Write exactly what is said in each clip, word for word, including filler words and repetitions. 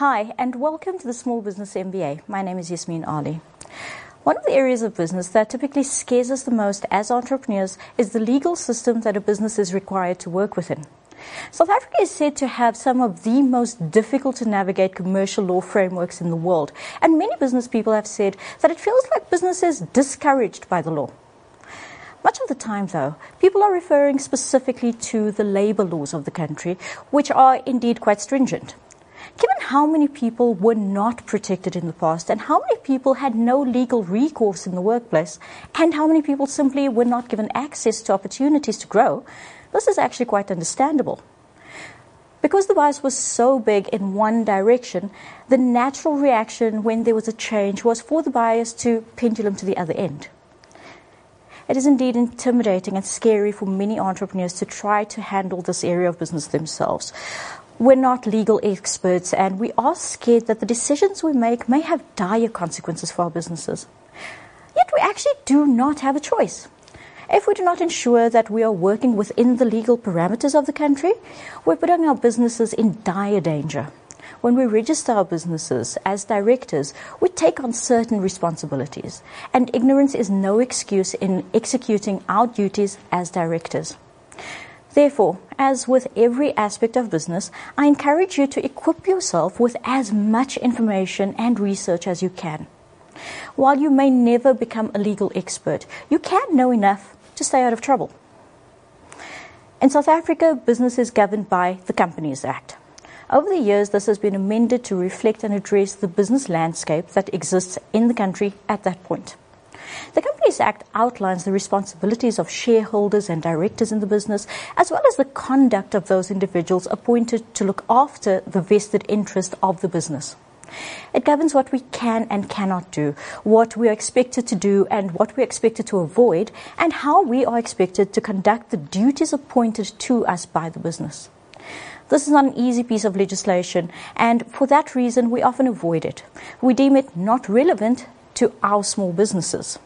Hi, and welcome to the Small Business M B A. My name is Yasmin Ali. One of the areas of business that typically scares us the most as entrepreneurs is the legal system that a business is required to work within. South Africa is said to have some of the most difficult to navigate commercial law frameworks in the world, and many business people have said that it feels like business is discouraged by the law. Much of the time, though, people are referring specifically to the labour laws of the country, which are indeed quite stringent. Given how many people were not protected in the past and how many people had no legal recourse in the workplace and how many people simply were not given access to opportunities to grow, this is actually quite understandable. Because the bias was so big in one direction, the natural reaction when there was a change was for the bias to pendulum to the other end. It is indeed intimidating and scary for many entrepreneurs to try to handle this area of business themselves. We're not legal experts, and we are scared that the decisions we make may have dire consequences for our businesses. Yet we actually do not have a choice. If we do not ensure that we are working within the legal parameters of the country, we're putting our businesses in dire danger. When we register our businesses as directors, we take on certain responsibilities, and ignorance is no excuse in executing our duties as directors. Therefore, as with every aspect of business, I encourage you to equip yourself with as much information and research as you can. While you may never become a legal expert, you can know enough to stay out of trouble. In South Africa, business is governed by the Companies Act. Over the years, this has been amended to reflect and address the business landscape that exists in the country at that point. The Companies Act outlines the responsibilities of shareholders and directors in the business, as well as the conduct of those individuals appointed to look after the vested interest of the business. It governs what we can and cannot do, what we are expected to do and what we are expected to avoid, and how we are expected to conduct the duties appointed to us by the business. This is not an easy piece of legislation, and for that reason we often avoid it. We deem it not relevant to our small businesses.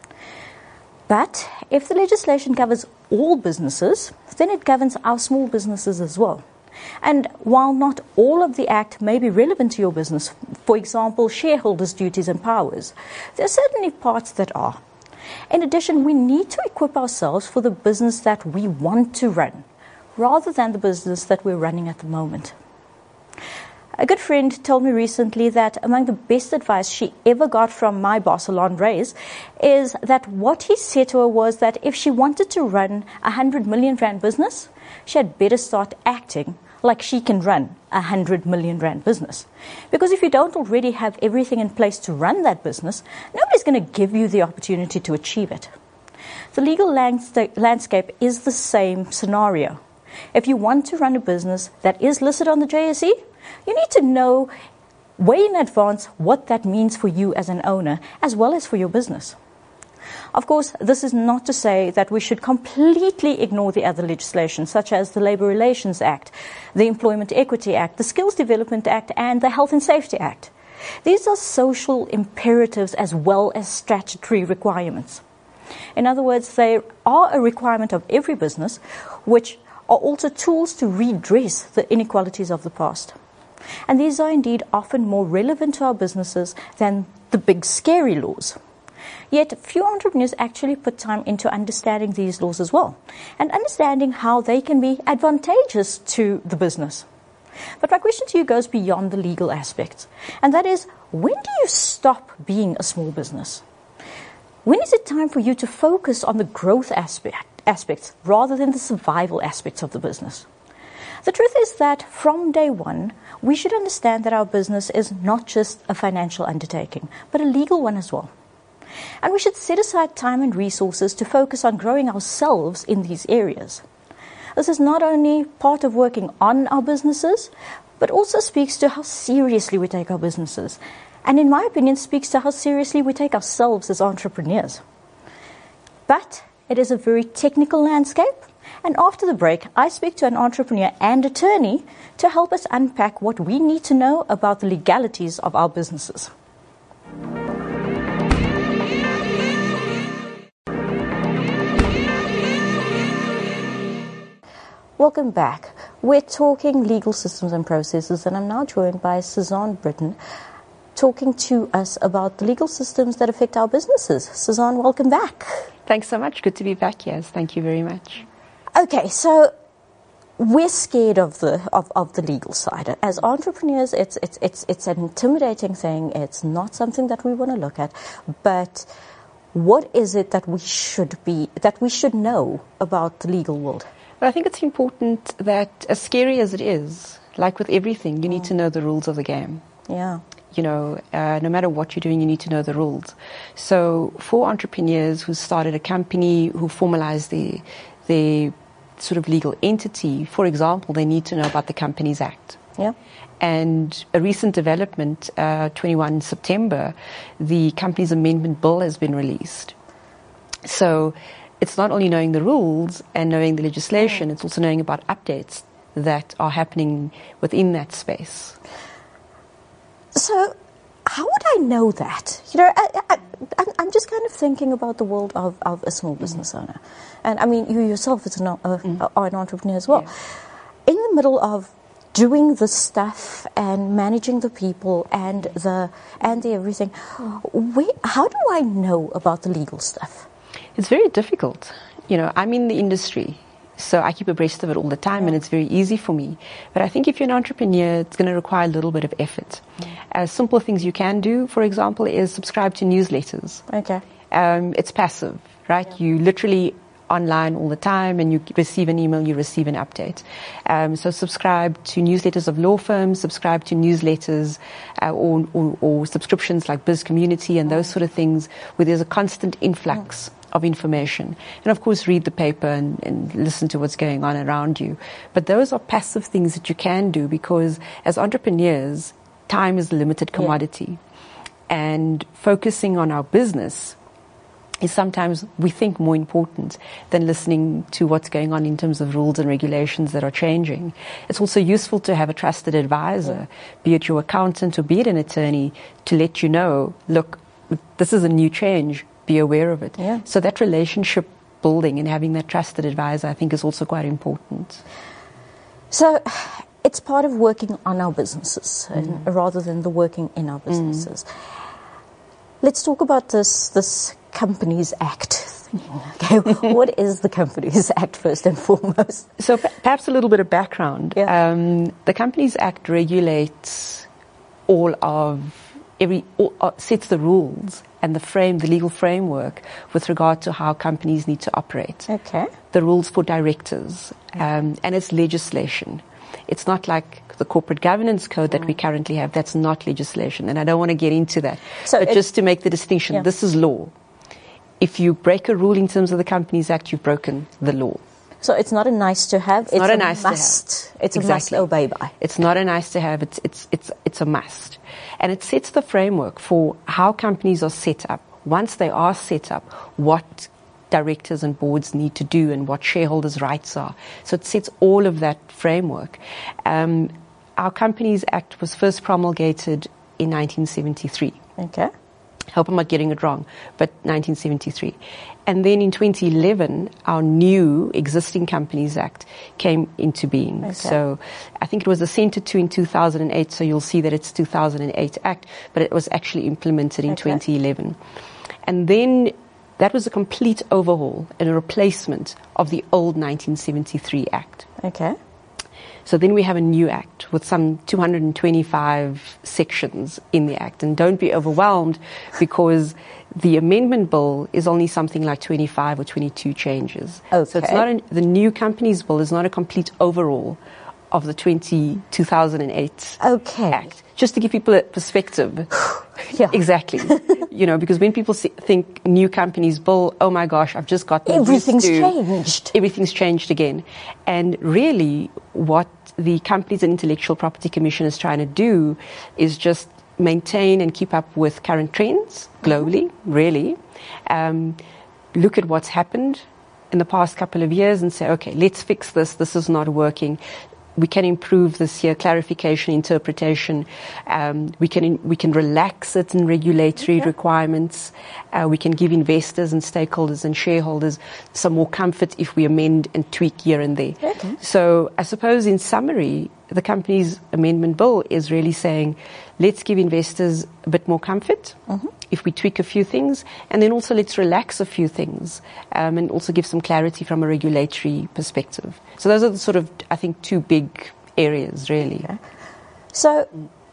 But if the legislation covers all businesses, then it governs our small businesses as well. And while not all of the Act may be relevant to your business, for example, shareholders' duties and powers, there are certainly parts that are. In addition, we need to equip ourselves for the business that we want to run, rather than the business that we're running at the moment. A good friend told me recently that among the best advice she ever got from my boss, Alon Reyes, is that what he said to her was that if she wanted to run a hundred million rand business, she had better start acting like she can run a hundred million rand business. Because if you don't already have everything in place to run that business, nobody's going to give you the opportunity to achieve it. The legal landscape is the same scenario. If you want to run a business that is listed on the J S E, you need to know way in advance what that means for you as an owner, as well as for your business. Of course, this is not to say that we should completely ignore the other legislation, such as the Labour Relations Act, the Employment Equity Act, the Skills Development Act, and the Health and Safety Act. These are social imperatives as well as statutory requirements. In other words, they are a requirement of every business, which are also tools to redress the inequalities of the past. And these are indeed often more relevant to our businesses than the big scary laws. Yet few entrepreneurs actually put time into understanding these laws as well, and understanding how they can be advantageous to the business. But my question to you goes beyond the legal aspects, and that is, when do you stop being a small business? When is it time for you to focus on the growth aspect, aspects rather than the survival aspects of the business? The truth is that from day one, we should understand that our business is not just a financial undertaking, but a legal one as well. And we should set aside time and resources to focus on growing ourselves in these areas. This is not only part of working on our businesses, but also speaks to how seriously we take our businesses, and in my opinion speaks to how seriously we take ourselves as entrepreneurs. But it is a very technical landscape, and after the break, I speak to an entrepreneur and attorney to help us unpack what we need to know about the legalities of our businesses. Welcome back. we're talking legal systems and processes, and I'm now joined by Suzanne Britton, talking to us about the legal systems that affect our businesses. Suzanne, welcome back. Thanks so much. Good to be back, yes. Thank you very much. Okay, so we're scared of the of, of the legal side. As entrepreneurs, it's it's it's it's an intimidating thing. It's not something that we want to look at. But what is it that we should be that we should know about the legal world? Well, I think it's important that, as scary as it is, like with everything, you need to know the rules of the game. Yeah. You know, uh, no matter what you're doing, you need to know the rules. So for entrepreneurs who started a company, who formalized the the sort of legal entity, for example, they need to know about the Companies Act. Yeah. And a recent development, uh, twenty-first of September, the Companies Amendment Bill has been released. So it's not only knowing the rules and knowing the legislation, it's also knowing about updates that are happening within that space. So how would I know that? You know, I, I, I'm just kind of thinking about the world of, of a small business mm-hmm. owner. And I mean, you yourself is an, uh, mm-hmm. are an entrepreneur as well. Yeah. In the middle of doing the stuff and managing the people and the and the everything, mm. where, how do I know about the legal stuff? It's very difficult. You know, I'm in the industry, so I keep abreast of it all the time, yeah. and it's very easy for me. But I think if you're an entrepreneur, it's going to require a little bit of effort. Mm. Uh, simple things you can do, for example, is subscribe to newsletters. Okay. Um, it's passive, right? Yeah. You literally online all the time, and you receive an email, you receive an update. Um, so subscribe to newsletters of law firms, subscribe to newsletters uh, or, or, or subscriptions like Biz Community and those sort of things where there's a constant influx mm. of information. And of course, read the paper and, and listen to what's going on around you. But those are passive things that you can do, because as entrepreneurs, time is a limited commodity. Yeah. And focusing on our business is sometimes, we think, more important than listening to what's going on in terms of rules and regulations that are changing. It's also useful to have a trusted advisor, yeah. be it your accountant or be it an attorney, to let you know, look, this is a new change, be aware of it. Yeah. So that relationship building and having that trusted advisor, I think, is also quite important. So it's part of working on our businesses mm. and, rather than the working in our businesses. Mm. Let's talk about this this Companies Act. Okay, what is the Companies Act first and foremost? So p- perhaps a little bit of background. Yeah. Um, the Companies Act regulates all of every all, uh, sets the rules and the frame, the legal framework with regard to how companies need to operate. Okay. The rules for directors, um, and it's legislation. It's not like the corporate governance code that mm. we currently have. That's not legislation, and I don't want to get into that. So but just to make the distinction, yeah. this is law. If you break a rule in terms of the Companies Act, you've broken the law. So it's not a nice to have. It's, it's not a, a nice must. to have. It's exactly. a must obey by. It's not a nice to have. It's it's it's it's a must, and it sets the framework for how companies are set up. Once they are set up, what directors and boards need to do and what shareholders' rights are. So it sets all of that framework. Um, our Companies Act was first promulgated in nineteen seventy-three. Okay. Hope I'm not getting it wrong, but nineteen seventy-three. And then in twenty eleven, our new existing Companies Act came into being. Okay. So I think it was assented to in two thousand eight, so you'll see that it's two thousand eight Act, but it was actually implemented in okay. twenty eleven. And then that was a complete overhaul and a replacement of the old nineteen seventy-three Act. Okay. So then we have a new act with some two hundred twenty-five sections in the act. And don't be overwhelmed, because the amendment bill is only something like twenty-five or twenty-two changes. Okay. So it's not a, the new companies bill is not a complete overhaul of the twenty, two thousand eight okay. Act. Just to give people a perspective. Yeah. Exactly. You know, because when people see, think new companies bill, oh my gosh, I've just got everything's used to, changed. Everything's changed again. And really what the Companies and Intellectual Property Commission is trying to do is just maintain and keep up with current trends globally, mm-hmm. really. Um, look at what's happened in the past couple of years and say, okay, let's fix this. This is not working. we can improve this here, clarification, interpretation. Um, we can we can relax certain regulatory okay. requirements. Uh, we can give investors and stakeholders and shareholders some more comfort if we amend and tweak here and there. Okay. So I suppose in summary, the company's amendment bill is really saying, let's give investors a bit more comfort mm-hmm. if we tweak a few things, and then also let's relax a few things um, and also give some clarity from a regulatory perspective. So those are the sort of, I think, two big areas, really. Okay. So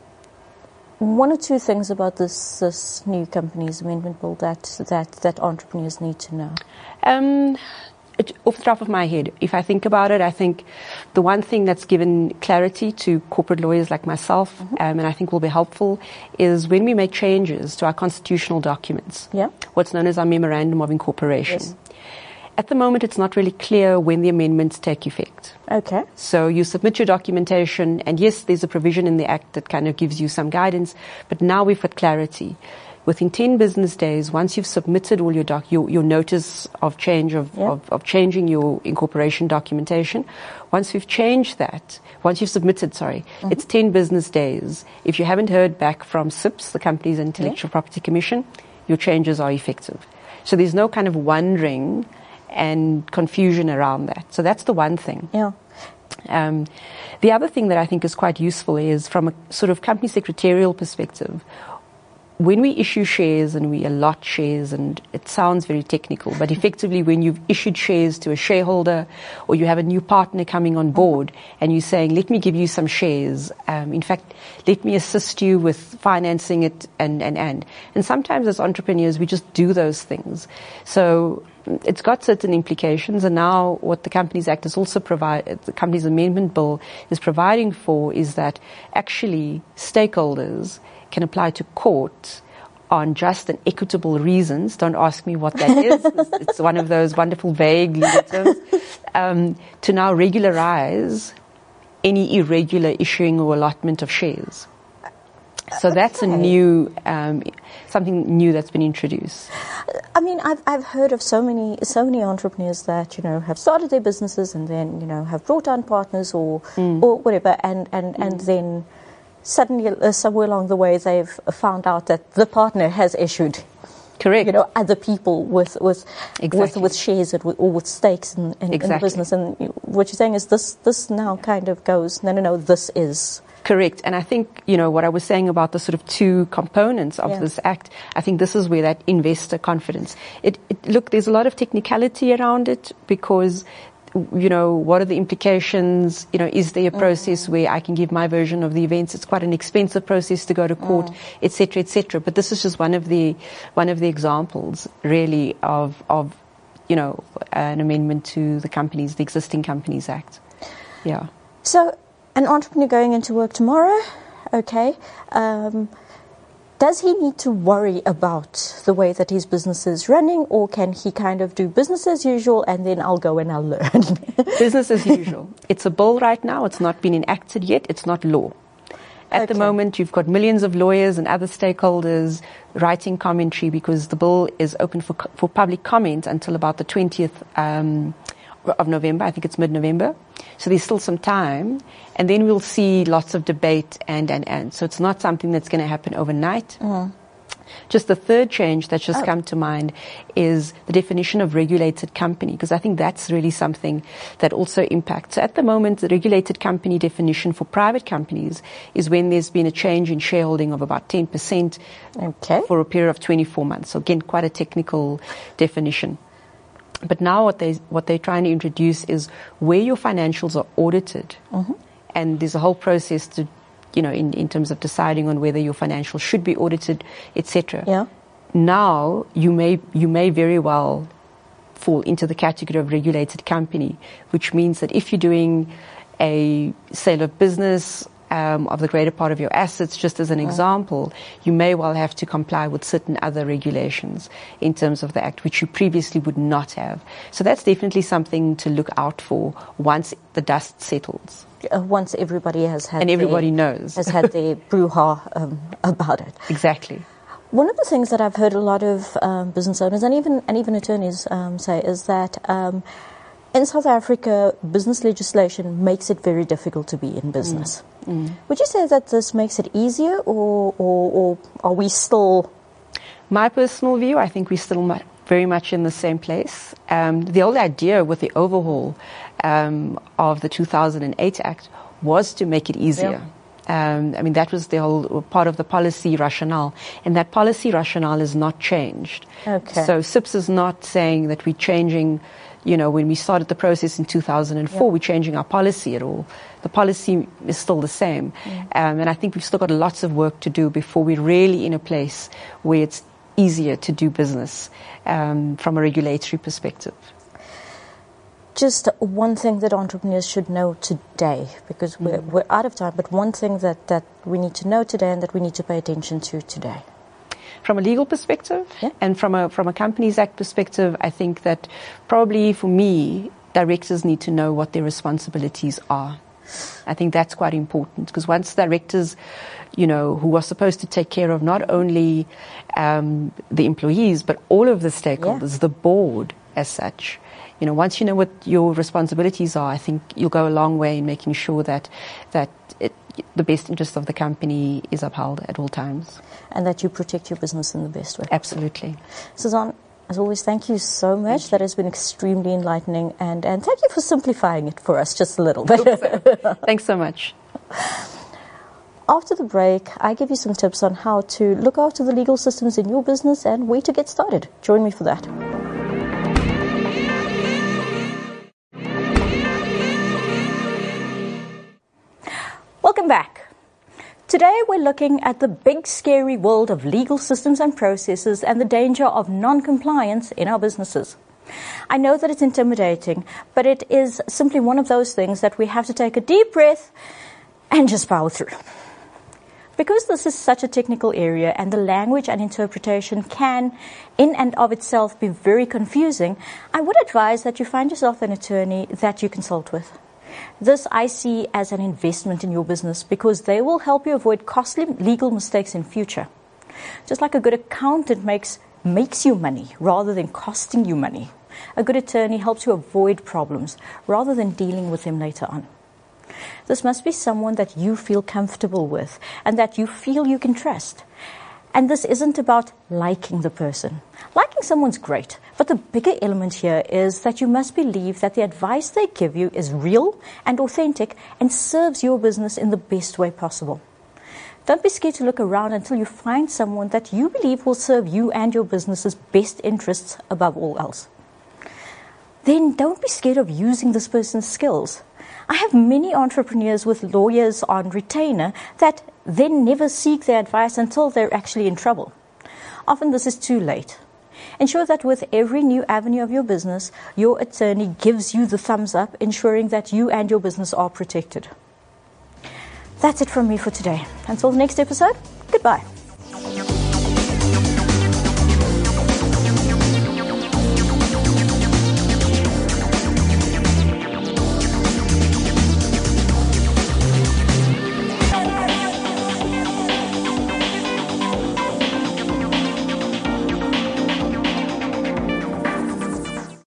one or two things about this, this new company's amendment bill that, that, that entrepreneurs need to know. Um, It, off the top of my head, if I think about it, I think the one thing that's given clarity to corporate lawyers like myself, mm-hmm. um, and I think will be helpful, is when we make changes to our constitutional documents, yeah. what's known as our Memorandum of Incorporation. Yes. At the moment, it's not really clear when the amendments take effect. Okay. So you submit your documentation, and yes, there's a provision in the Act that kind of gives you some guidance, but now we've got clarity. Within ten business days, once you've submitted all your doc, your, your notice of change of, yeah. of, of changing your incorporation documentation, once we've changed that, once you've submitted, sorry, mm-hmm. it's ten business days. If you haven't heard back from S I P S, the Companies and Intellectual yeah. Property Commission, your changes are effective. So there's no kind of wondering and confusion around that. So that's the one thing. Yeah. Um, the other thing that I think is quite useful is from a sort of company secretarial perspective. When we issue shares and we allot shares, and it sounds very technical, but effectively when you've issued shares to a shareholder or you have a new partner coming on board and you're saying, let me give you some shares, um, in fact, let me assist you with financing it and, and, and. And sometimes as entrepreneurs, we just do those things. So it's got certain implications, and now what the Companies Act is also provide, the Companies Amendment Bill is providing for is that actually stakeholders can apply to court on just and equitable reasons. Don't ask me what that is. It's one of those wonderful vague legal terms. Um, to now regularize any irregular issuing or allotment of shares. So that's okay. a new, um, something new that's been introduced. I mean, I've I've heard of so many so many entrepreneurs that you know have started their businesses and then you know have brought on partners or mm. or whatever, and and mm. and then. Suddenly, uh, somewhere along the way, they've found out that the partner has issued, correct, you know, other people with with exactly. with, with shares and with, or with stakes in, in, exactly. in the business. And what you're saying is this this now kind of goes no no no this is correct. And I think you know what I was saying about the sort of two components of yeah. this act. I think this is where that investor confidence. It, it look, there's a lot of technicality around it because. You know, what are the implications? You know, is there a process mm. where I can give my version of the events? It's quite an expensive process to go to court, et cetera, et cetera. But this is just one of the one of the examples, really, of of you know an amendment to the companies, the existing Companies Act. Yeah. So, an entrepreneur going into work tomorrow, okay. Um, Does he need to worry about the way that his business is running, or can he kind of do business as usual and then I'll go and I'll learn? Business as usual. It's a bill right now. It's not been enacted yet. It's not law. At okay. the moment, you've got millions of lawyers and other stakeholders writing commentary because the bill is open for for public comment until about the twentieth um, of November. I think it's mid-November. So there's still some time. And then we'll see lots of debate and, and, and. So it's not something that's going to happen overnight. Mm. Just the third change that's just oh. come to mind is the definition of regulated company, because I think that's really something that also impacts. So at the moment, the regulated company definition for private companies is when there's been a change in shareholding of about ten percent okay. for a period of twenty-four months. So again, quite a technical definition. But now what they what they're trying to introduce is where your financials are audited, mm-hmm. and there's a whole process to, you know, in, in terms of deciding on whether your financials should be audited, et cetera. Yeah. Now you may you may very well fall into the category of regulated company, which means that if you're doing a sale of business. Um, of the greater part of your assets, just as an mm. example, you may well have to comply with certain other regulations in terms of the Act, which you previously would not have. So that's definitely something to look out for once the dust settles. Uh, once everybody has had and everybody their, knows has had their brouhaha um, about it. Exactly. One of the things that I've heard a lot of um, business owners and even and even attorneys um, say is that um, In South Africa, business legislation makes it very difficult to be in business. Mm. Mm. Would you say that this makes it easier, or, or, or are we still... My personal view, I think we're still mu- very much in the same place. Um, the old idea with the overhaul um, of the two thousand eight Act was to make it easier. Yeah. Um, I mean, that was the whole part of the policy rationale. And that policy rationale is not changed. Okay. So S I P S is not saying that we're changing, you know, when we started the process in two thousand four, yeah. we're changing our policy at all. The policy is still the same. Mm. Um, and I think we've still got lots of work to do before we're really in a place where it's easier to do business um, from a regulatory perspective. Just one thing that entrepreneurs should know today, because we're, mm. we're out of time, but one thing that, that we need to know today and that we need to pay attention to today. From a legal perspective yeah. and from a from a Companies Act perspective, I think that probably for me, directors need to know what their responsibilities are. I think that's quite important, because once directors, you know, who are supposed to take care of not only um, the employees, but all of the stakeholders, yeah. the board as such, you know, once you know what your responsibilities are, I think you'll go a long way in making sure that that it, the best interest of the company is upheld at all times. And that you protect your business in the best way. Absolutely. Suzanne, as always, thank you so much. Thank that you. Has been extremely enlightening, and, and thank you for simplifying it for us just a little bit. So. Thanks so much. After the break, I give you some tips on how to look after the legal systems in your business and where to get started. Join me for that. Welcome back. Today we're looking at the big scary world of legal systems and processes and the danger of non-compliance in our businesses. I know that it's intimidating, but it is simply one of those things that we have to take a deep breath and just power through. Because this is such a technical area and the language and interpretation can, in and of itself, be very confusing, I would advise that you find yourself an attorney that you consult with. This I see as an investment in your business, because they will help you avoid costly legal mistakes in future. Just like a good accountant makes makes you money rather than costing you money, a good attorney helps you avoid problems rather than dealing with them later on. This must be someone that you feel comfortable with and that you feel you can trust. And this isn't about liking the person. Liking someone's great, but the bigger element here is that you must believe that the advice they give you is real and authentic and serves your business in the best way possible. Don't be scared to look around until you find someone that you believe will serve you and your business's best interests above all else. Then don't be scared of using this person's skills. I have many entrepreneurs with lawyers on retainer that then never seek their advice until they're actually in trouble. Often this is too late. Ensure that with every new avenue of your business, your attorney gives you the thumbs up, ensuring that you and your business are protected. That's it from me for today. Until the next episode, goodbye.